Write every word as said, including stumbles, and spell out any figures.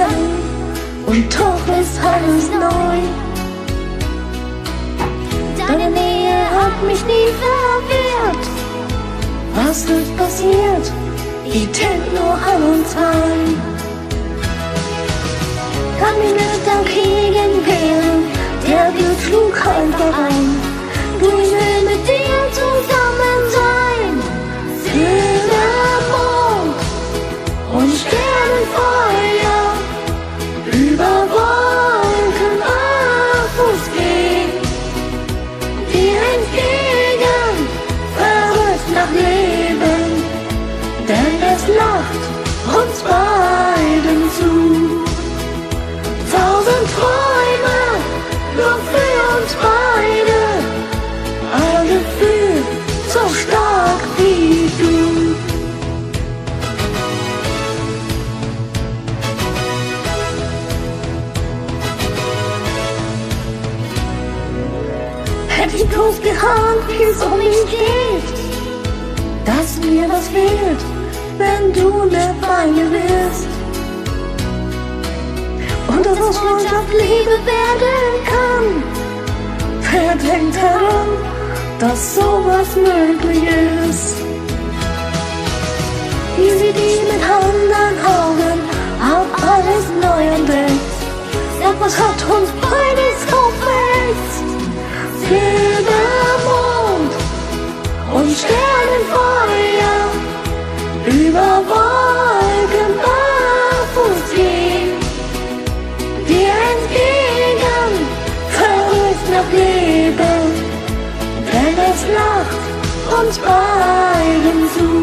werden, und doch ist alles neu. Deine Nähe hat mich nie verwehrt. Was wird passiert? Ich denk nur an uns ein. Kann mich nicht dagegen wehren, der Blick schlug einfach ein. Du, ich will mit dir zusammen sein. Silber, Mond und Sternenfeuer, über Wolken barfuß gehen, dir entgegen, verrückt nach Leben, denn es lacht uns beiden zu. Tausend Träume, nur für uns beide, ein Gefühl so stark wie du. Hätte ich bloß geahnt, wie es um mich geht, dass mir was fehlt, wenn du nicht bei mir bist. Und dass aus Freundschaft Liebe werden kann. Wer denkt daran, dass sowas möglich ist? Wie sie die mit anderen Augen auf alles neu entdeckt. Sag, was hat uns beides aufwächst? Silbermond und Sternenfeuer, über Wolken barfuß gehen, dir entgegen, verrückt nach Leben, denn es lacht uns beiden zu.